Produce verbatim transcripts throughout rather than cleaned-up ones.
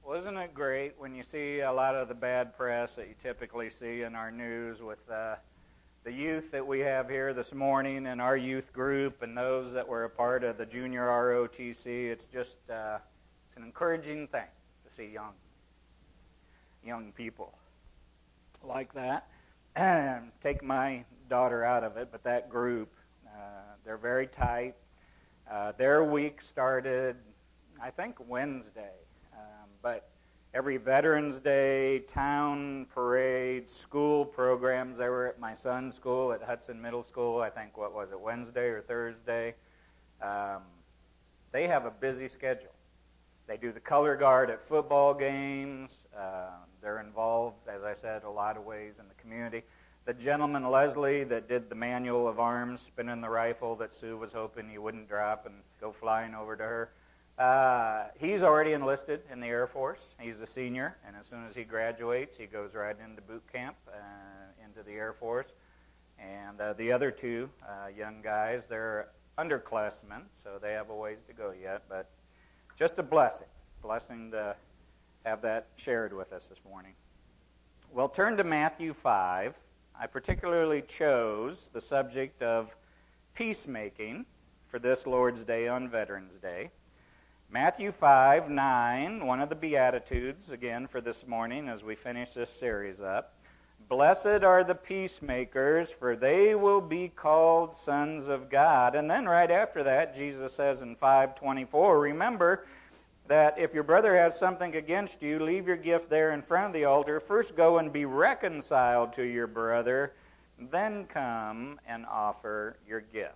Well, isn't it great when you see a lot of the bad press that you typically see in our news with uh, the youth that we have here this morning and our youth group and those that were a part of the junior R O T C? It's just uh, it's an encouraging thing to see young young people like that. Take my daughter out of it, but that group, uh, they're very tight. Uh, their week started, I think, Wednesday. Um, but every Veterans Day, town parade, school programs, they were at my son's school at Hudson Middle School, I think, what was it, Wednesday or Thursday? Um, they have a busy schedule. They do the color guard at football games. Uh, they're involved, as I said, a lot of ways in the community. The gentleman, Leslie, that did the manual of arms, spinning the rifle that Sue was hoping he wouldn't drop and go flying over to her, Uh, he's already enlisted in the Air Force. He's a senior, and as soon as he graduates, he goes right into boot camp, uh, into the Air Force. And uh, the other two uh, young guys, they're underclassmen, so they have a ways to go yet. But just a blessing, blessing to have that shared with us this morning. Well, turn to Matthew five. I particularly chose the subject of peacemaking for this Lord's Day on Veterans Day. Matthew five nine, one of the Beatitudes, again, for this morning as we finish this series up. Blessed are the peacemakers, for they will be called sons of God. And then right after that, Jesus says in five twenty-four, remember that if your brother has something against you, leave your gift there in front of the altar. First go and be reconciled to your brother, then come and offer your gift.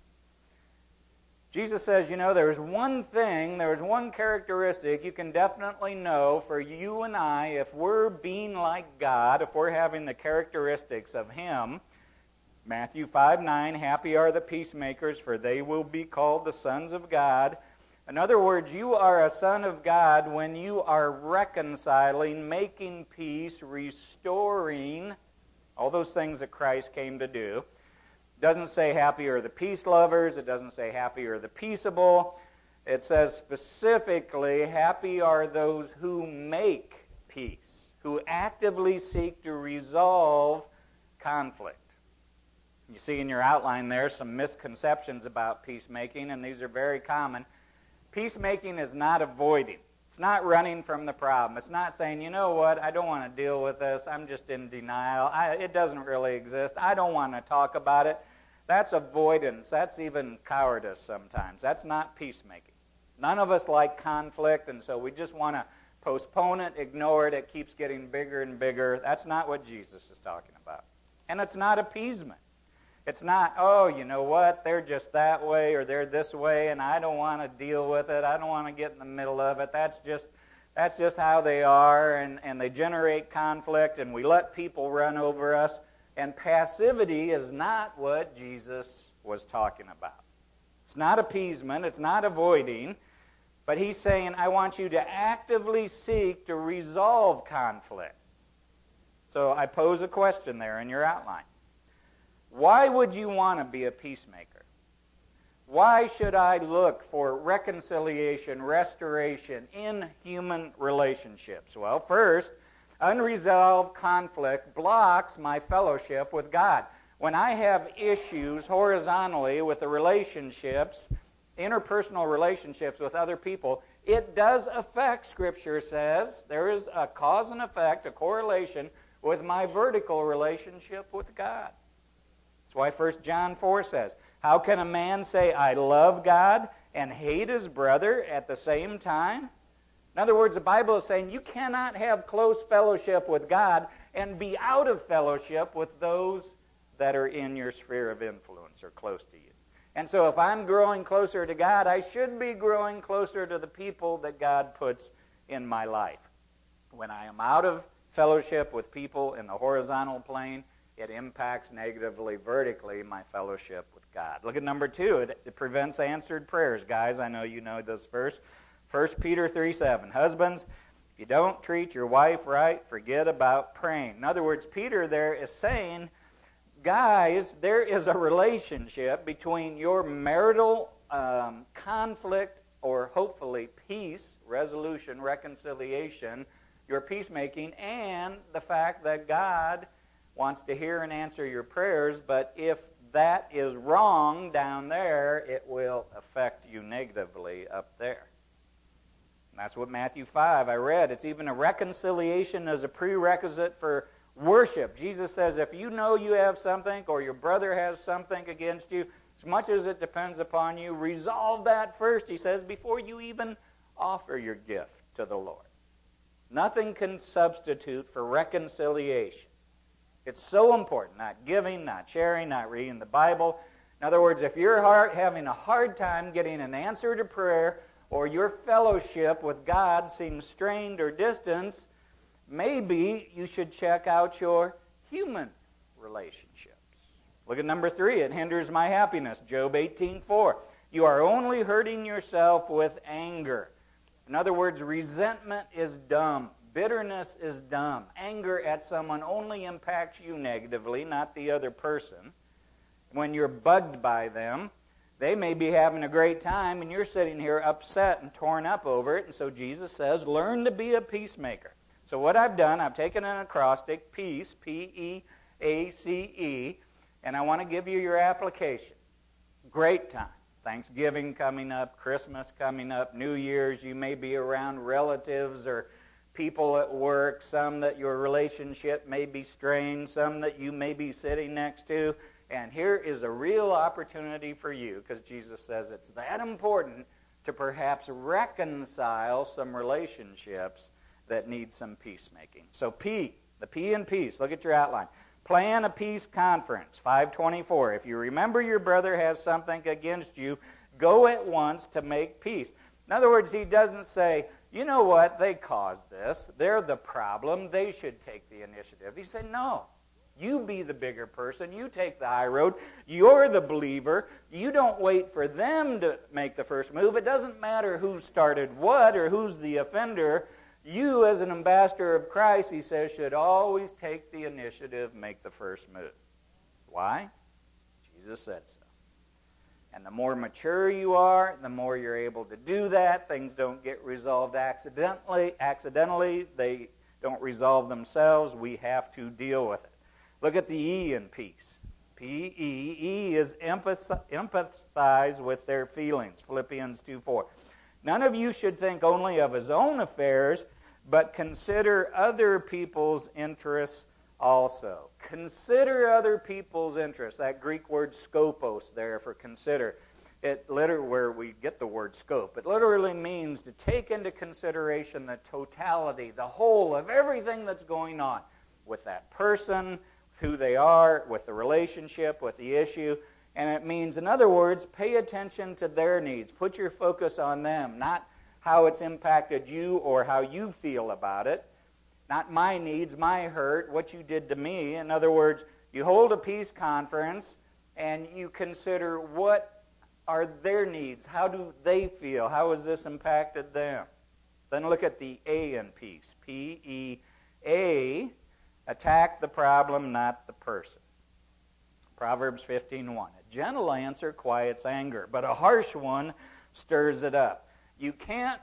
Jesus says, you know, there's one thing, there's one characteristic you can definitely know for you and I, if we're being like God, if we're having the characteristics of Him. Matthew five nine, happy are the peacemakers, for they will be called the sons of God. In other words, you are a son of God when you are reconciling, making peace, restoring, all those things that Christ came to do. It doesn't say happy are the peace lovers. It doesn't say happy are the peaceable. It says specifically happy are those who make peace, who actively seek to resolve conflict. You see in your outline there some misconceptions about peacemaking, and these are very common. Peacemaking is not avoiding. It's not running from the problem. It's not saying, you know what, I don't want to deal with this. I'm just in denial. I, it doesn't really exist. I don't want to talk about it. That's avoidance. That's even cowardice sometimes. That's not peacemaking. None of us like conflict, and so we just want to postpone it, ignore it. It keeps getting bigger and bigger. That's not what Jesus is talking about. And it's not appeasement. It's not, oh, you know what, they're just that way or they're this way, and I don't want to deal with it. I don't want to get in the middle of it. That's just that's just how they are, and, and they generate conflict, and we let people run over us. And passivity is not what Jesus was talking about. It's not appeasement. It's not avoiding. But He's saying, I want you to actively seek to resolve conflict. So I pose a question there in your outline. Why would you want to be a peacemaker? Why should I look for reconciliation, restoration in human relationships? Well, first, unresolved conflict blocks my fellowship with God. When I have issues horizontally with the relationships, interpersonal relationships with other people, it does affect, Scripture says, there is a cause and effect, a correlation with my vertical relationship with God. That's why First John four says, how can a man say, I love God and hate his brother at the same time? In other words, the Bible is saying you cannot have close fellowship with God and be out of fellowship with those that are in your sphere of influence or close to you. And so if I'm growing closer to God, I should be growing closer to the people that God puts in my life. When I am out of fellowship with people in the horizontal plane, it impacts negatively, vertically, my fellowship with God. Look at number two. It, it prevents answered prayers. Guys, I know you know this verse. First Peter three seven. Husbands, if you don't treat your wife right, forget about praying. In other words, Peter there is saying, guys, there is a relationship between your marital um, conflict or hopefully peace, res- resolution, reconciliation, your peacemaking, and the fact that God wants to hear and answer your prayers, but if that is wrong down there, it will affect you negatively up there. And that's what Matthew five I read. It's even a reconciliation as a prerequisite for worship. Jesus says if you know you have something or your brother has something against you, as much as it depends upon you, resolve that first, he says, before you even offer your gift to the Lord. Nothing can substitute for reconciliation. It's so important, not giving, not sharing, not reading the Bible. In other words, if you're hard, having a hard time getting an answer to prayer, or your fellowship with God seems strained or distant, maybe you should check out your human relationships. Look at number three. It hinders my happiness. Job eighteen four. You are only hurting yourself with anger. In other words, resentment is dumb. Bitterness is dumb. Anger at someone only impacts you negatively, not the other person. When you're bugged by them, they may be having a great time, and you're sitting here upset and torn up over it. And so Jesus says, learn to be a peacemaker. So what I've done, I've taken an acrostic, peace, P E A C E, and I want to give you your application. Great time. Thanksgiving coming up, Christmas coming up, New Year's. You may be around relatives or people at work, some that your relationship may be strained, some that you may be sitting next to. And here is a real opportunity for you, because Jesus says it's that important to perhaps reconcile some relationships that need some peacemaking. So P, the P in peace, look at your outline. Plan a peace conference, five twenty-four. If you remember your brother has something against you, go at once to make peace. In other words, he doesn't say, you know what, they caused this, they're the problem, they should take the initiative. He said, no, you be the bigger person, you take the high road, you're the believer, you don't wait for them to make the first move. It doesn't matter who started what or who's the offender. You, as an ambassador of Christ, he says, should always take the initiative, make the first move. Why? Jesus said so. And the more mature you are, the more you're able to do that. Things don't get resolved accidentally. Accidentally, they don't resolve themselves. We have to deal with it. Look at the E in peace. P E E is empathize with their feelings. Philippians two four. None of you should think only of his own affairs, but consider other people's interests also. Consider other people's interests. That Greek word skopos there for consider. It literally, where we get the word scope, it literally means to take into consideration the totality, the whole of everything that's going on with that person, with who they are, with the relationship, with the issue. And it means, in other words, pay attention to their needs. Put your focus on them, not how it's impacted you or how you feel about it. Not my needs, my hurt, what you did to me. In other words, you hold a peace conference and you consider what are their needs. How do they feel? How has this impacted them? Then look at the A in peace. P E A, attack the problem, not the person. Proverbs fifteen one. A gentle answer quiets anger, but a harsh one stirs it up. You can't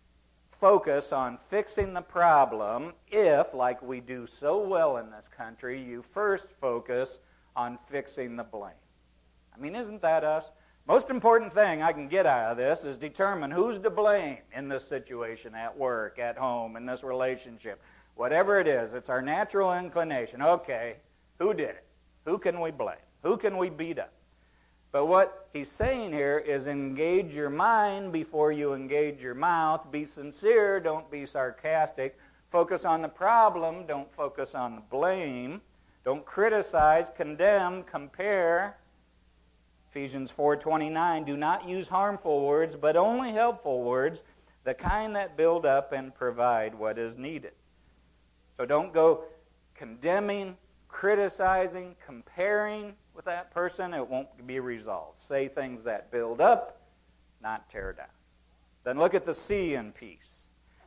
focus on fixing the problem if, like we do so well in this country, you first focus on fixing the blame. I mean, isn't that us? Most important thing I can get out of this is determine who's to blame in this situation, at work, at home, in this relationship. Whatever it is, it's our natural inclination. Okay, who did it? Who can we blame? Who can we beat up? But what he's saying here is engage your mind before you engage your mouth. Be sincere, don't be sarcastic. Focus on the problem, don't focus on the blame. Don't criticize, condemn, compare. Ephesians four twenty-nine, do not use harmful words, but only helpful words, the kind that build up and provide what is needed. So don't go condemning, criticizing, comparing with that person. It won't be resolved. Say things that build up, not tear down. Then look at the C in peace.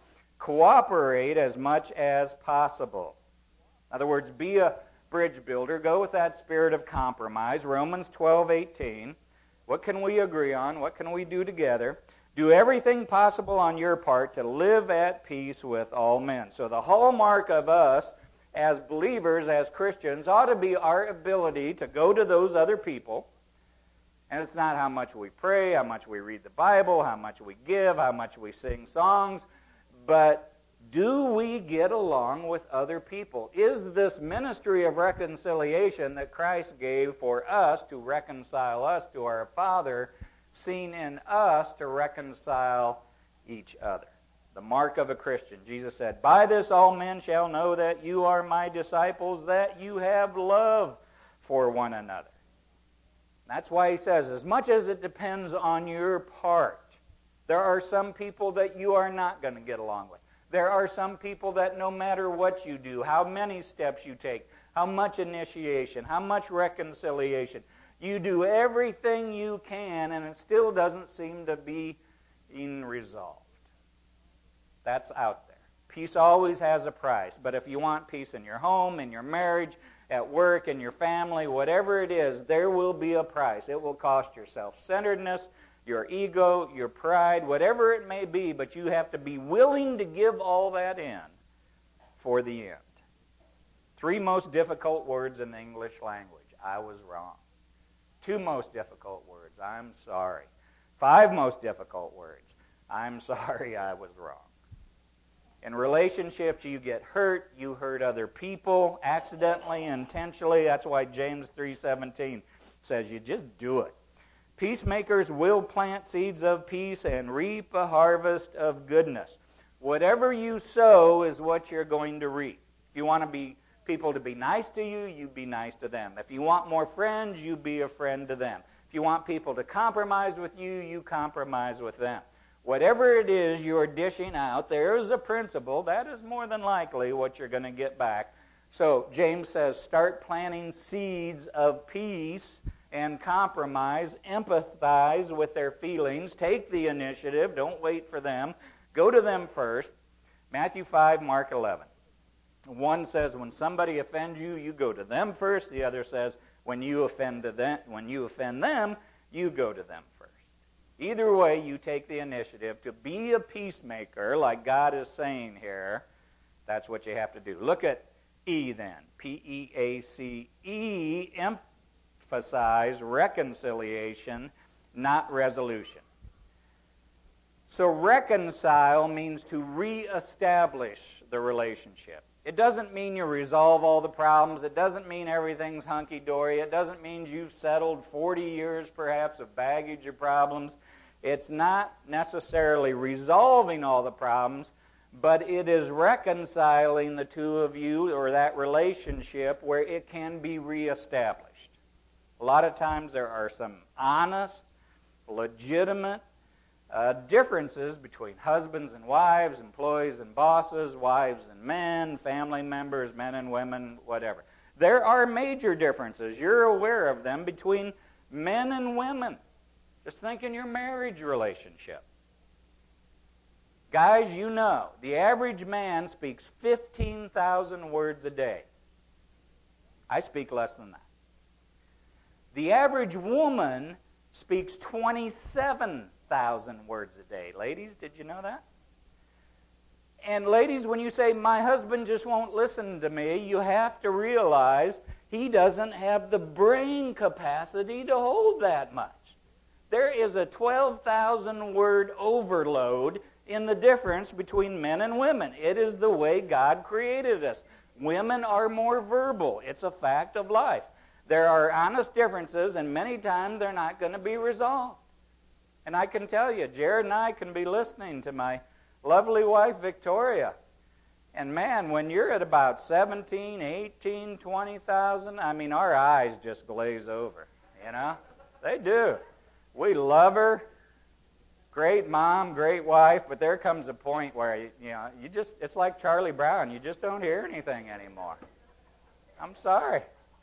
Cooperate as much as possible. In other words, be a bridge builder. Go with that spirit of compromise. Romans twelve eighteen. What can we agree on? What can we do together? Do everything possible on your part to live at peace with all men. So the hallmark of us as believers, as Christians, ought to be our ability to go to those other people. And it's not how much we pray, how much we read the Bible, how much we give, how much we sing songs, but do we get along with other people? Is this ministry of reconciliation that Christ gave for us to reconcile us to our Father seen in us to reconcile each other? The mark of a Christian. Jesus said, "By this all men shall know that you are my disciples, that you have love for one another." That's why he says, as much as it depends on your part, there are some people that you are not going to get along with. There are some people that no matter what you do, how many steps you take, how much initiation, how much reconciliation, you do everything you can and it still doesn't seem to be being resolved. That's out there. Peace always has a price, but if you want peace in your home, in your marriage, at work, in your family, whatever it is, there will be a price. It will cost your self-centeredness, your ego, your pride, whatever it may be, but you have to be willing to give all that in for the end. Three most difficult words in the English language. I was wrong. Two most difficult words. I'm sorry. Five most difficult words. I'm sorry I was wrong. In relationships, you get hurt. You hurt other people accidentally, intentionally. That's why James three seventeen says you just do it. Peacemakers will plant seeds of peace and reap a harvest of goodness. Whatever you sow is what you're going to reap. If you want to be people to be nice to you, you be nice to them. If you want more friends, you be a friend to them. If you want people to compromise with you, you compromise with them. Whatever it is you're dishing out, there is a principle. That is more than likely what you're going to get back. So James says, start planting seeds of peace and compromise. Empathize with their feelings. Take the initiative. Don't wait for them. Go to them first. Matthew five, Mark eleven. One says, when somebody offends you, you go to them first. The other says, when you offend them, when you offend them, you go to them first. Either way, you take the initiative to be a peacemaker, like God is saying here. That's what you have to do. Look at E then. P E A C E. Emphasize reconciliation, not resolution. So reconcile means to reestablish the relationship. It doesn't mean you resolve all the problems. It doesn't mean everything's hunky-dory. It doesn't mean you've settled forty years perhaps of baggage or problems. It's not necessarily resolving all the problems, but it is reconciling the two of you or that relationship where it can be reestablished. A lot of times there are some honest, legitimate Uh, differences between husbands and wives, employees and bosses, wives and men, family members, men and women, whatever. There are major differences. You're aware of them between men and women. Just think in your marriage relationship. Guys, you know, the average man speaks fifteen thousand words a day. I speak less than that. The average woman speaks twenty-seven thousand words a day. Ladies, did you know that? And ladies, when you say, my husband just won't listen to me, you have to realize he doesn't have the brain capacity to hold that much. There is a twelve thousand word overload in the difference between men and women. It is the way God created us. Women are more verbal. It's a fact of life. There are honest differences, and many times they're not going to be resolved. And I can tell you, Jared and I can be listening to my lovely wife, Victoria. And man, when you're at about seventeen, eighteen, twenty thousand, I mean, our eyes just glaze over, you know? They do. We love her. Great mom, great wife, but there comes a point where, you, you know, you just, it's like Charlie Brown. You just don't hear anything anymore. I'm sorry.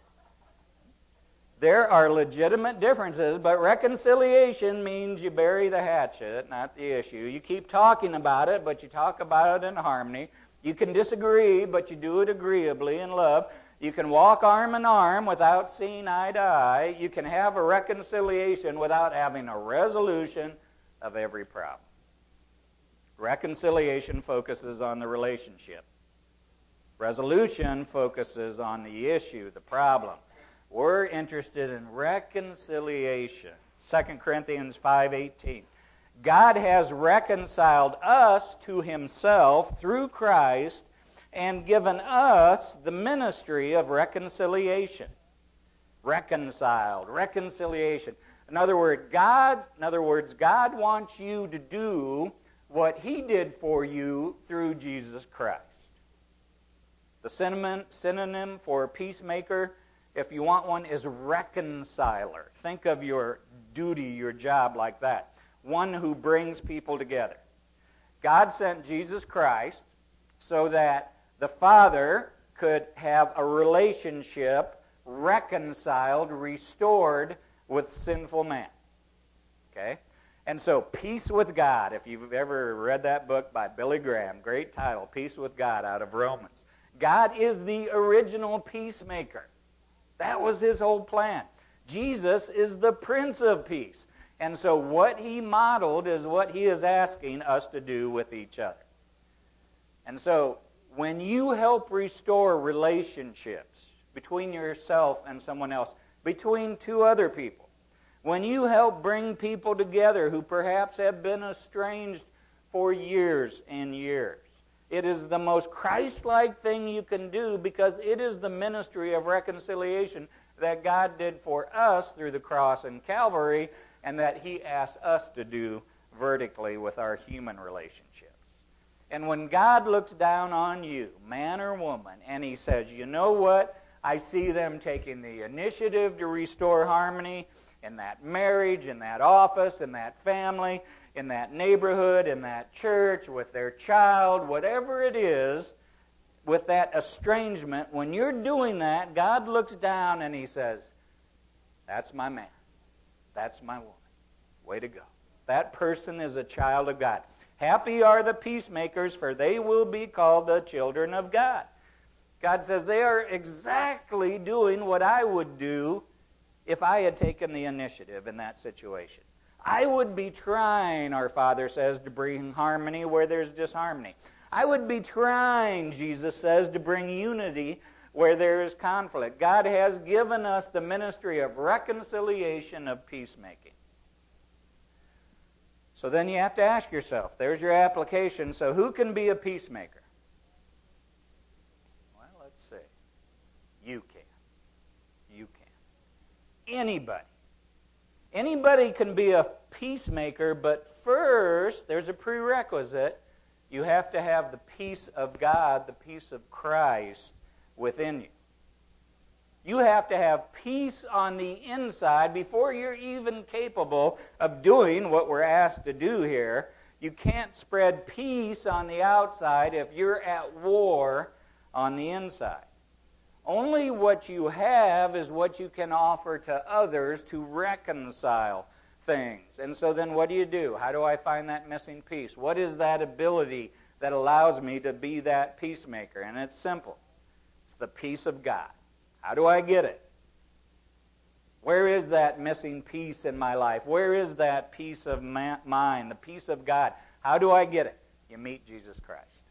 There are legitimate differences, but reconciliation means you bury the hatchet, not the issue. You keep talking about it, but you talk about it in harmony. You can disagree, but you do it agreeably in love. You can walk arm in arm without seeing eye to eye. You can have a reconciliation without having a resolution of every problem. Reconciliation focuses on the relationship. Resolution focuses on the issue, the problem. We're interested in reconciliation. Second Corinthians five eighteen. God has reconciled us to himself through Christ and given us the ministry of reconciliation. Reconciled, reconciliation. In other words, God, in other words, God wants you to do what he did for you through Jesus Christ. The synonym, synonym for peacemaker, if you want one, is reconciler. Think of your duty, your job like that. One who brings people together. God sent Jesus Christ so that the Father could have a relationship reconciled, restored with sinful man. Okay? And so, Peace with God, if you've ever read that book by Billy Graham, great title, Peace with God out of Romans. God is the original peacemaker. That was his whole plan. Jesus is the Prince of Peace. And so what he modeled is what he is asking us to do with each other. And so when you help restore relationships between yourself and someone else, between two other people, when you help bring people together who perhaps have been estranged for years and years, it is the most Christ-like thing you can do because it is the ministry of reconciliation that God did for us through the cross and Calvary, and that he asks us to do vertically with our human relationships. And when God looks down on you, man or woman, and he says, you know what? I see them taking the initiative to restore harmony in that marriage, in that office, in that family, in that neighborhood, in that church, with their child, whatever it is, with that estrangement, when you're doing that, God looks down and he says, that's my man. That's my woman. Way to go. That person is a child of God. Happy are the peacemakers, for they will be called the children of God. God says they are exactly doing what I would do if I had taken the initiative in that situation. I would be trying, our Father says, to bring harmony where there's disharmony. I would be trying, Jesus says, to bring unity where there is conflict. God has given us the ministry of reconciliation, of peacemaking. So then you have to ask yourself, there's your application, so who can be a peacemaker? Well, let's see. You can. You can. Anybody. Anybody can be a peacemaker, but first, there's a prerequisite. You have to have the peace of God, the peace of Christ within you. You have to have peace on the inside before you're even capable of doing what we're asked to do here. You can't spread peace on the outside if you're at war on the inside. Only what you have is what you can offer to others to reconcile things. And so then what do you do? How do I find that missing piece? What is that ability that allows me to be that peacemaker? And it's simple. It's the peace of God. How do I get it? Where is that missing piece in my life? Where is that peace of mind, the peace of God? How do I get it? You meet Jesus Christ.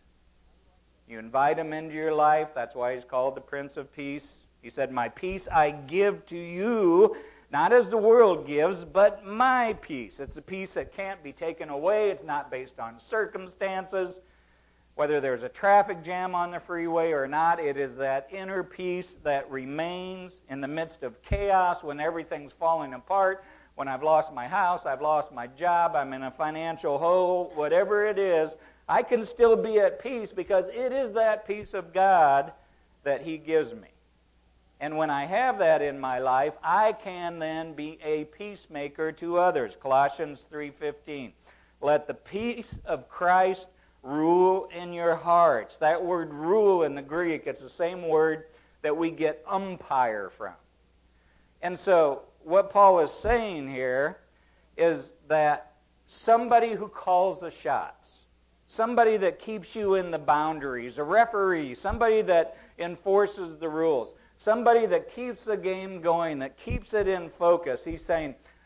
You invite him into your life. That's why he's called the Prince of Peace. He said, my peace I give to you, not as the world gives, but my peace. It's a peace that can't be taken away. It's not based on circumstances. Whether there's a traffic jam on the freeway or not, it is that inner peace that remains in the midst of chaos when everything's falling apart. When I've lost my house, I've lost my job, I'm in a financial hole, whatever it is, I can still be at peace because it is that peace of God that he gives me. And when I have that in my life, I can then be a peacemaker to others. Colossians three fifteen. Let the peace of Christ rule in your hearts. That word rule in the Greek, it's the same word that we get umpire from. And so what Paul is saying here is that somebody who calls the shots, somebody that keeps you in the boundaries, a referee, somebody that enforces the rules, somebody that keeps the game going, that keeps it in focus. He's saying,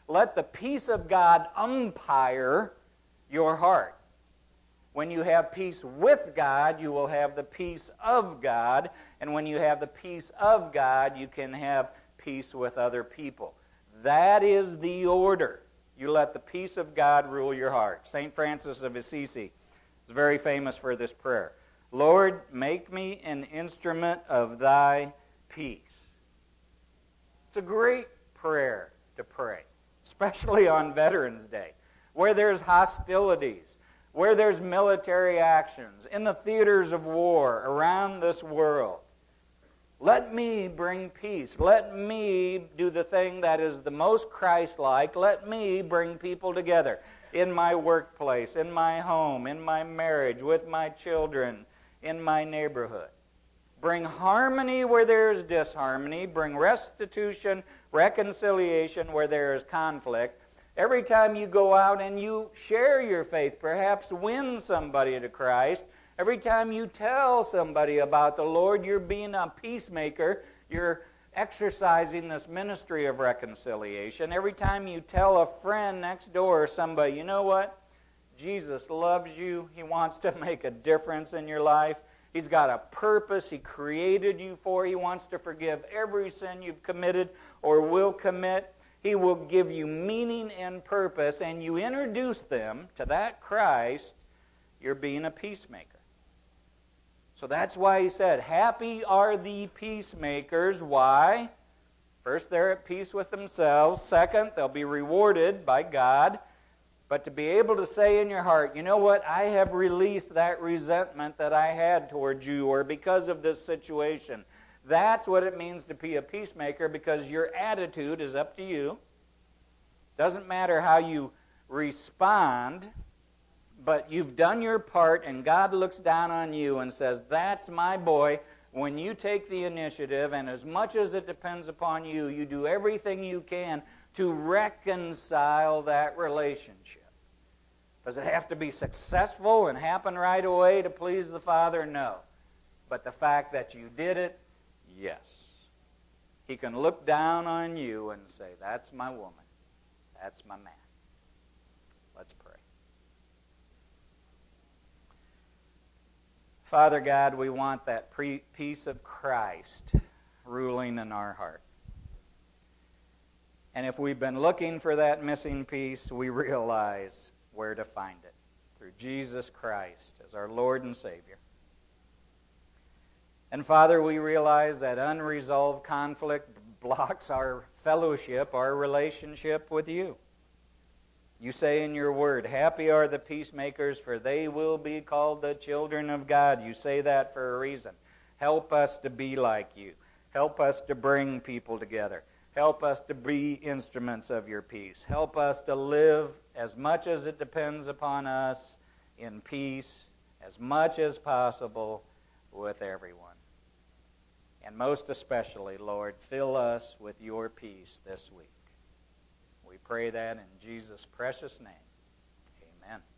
Let the peace of God umpire your heart. When you have peace with God, you will have the peace of God. And when you have the peace of God, you can have peace with other people. That is the order. You let the peace of God rule your heart. Saint Francis of Assisi is very famous for this prayer. Lord, make me an instrument of thy peace. It's a great prayer to pray, especially on Veterans Day, where there's hostilities, where there's military actions, in the theaters of war around this world. Let me bring peace. Let me do the thing that is the most Christ-like. Let me bring people together in my workplace, in my home, in my marriage, with my children, in my neighborhood. Bring harmony where there is disharmony. Bring restitution, reconciliation where there is conflict. Every time you go out and you share your faith, perhaps win somebody to Christ, every time you tell somebody about the Lord, you're being a peacemaker. You're exercising this ministry of reconciliation. Every time you tell a friend next door or somebody, you know what? Jesus loves you. He wants to make a difference in your life. He's got a purpose He created you for. He wants to forgive every sin you've committed or will commit. He will give you meaning and purpose, and you introduce them to that Christ, you're being a peacemaker. So that's why He said, happy are the peacemakers. Why? First, they're at peace with themselves. Second, they'll be rewarded by God. But to be able to say in your heart, you know what, I have released that resentment that I had towards you, or because of this situation. That's what it means to be a peacemaker, because your attitude is up to you. Doesn't matter how you respond, but you've done your part, and God looks down on you and says, that's my boy. When you take the initiative, and as much as it depends upon you, you do everything you can to reconcile that relationship. Does it have to be successful and happen right away to please the Father? No. But the fact that you did it, yes. He can look down on you and say, that's my woman. That's my man. Let's pray. Father God, we want that pre- peace of Christ ruling in our heart. And if we've been looking for that missing piece, we realize where to find it. Through Jesus Christ as our Lord and Savior. And Father, we realize that unresolved conflict blocks our fellowship, our relationship with you. You say in your word, happy are the peacemakers, for they will be called the children of God. You say that for a reason. Help us to be like you. Help us to bring people together. Help us to be instruments of your peace. Help us to live as much as it depends upon us in peace, as much as possible with everyone. And most especially, Lord, fill us with your peace this week. We pray that in Jesus' precious name. Amen.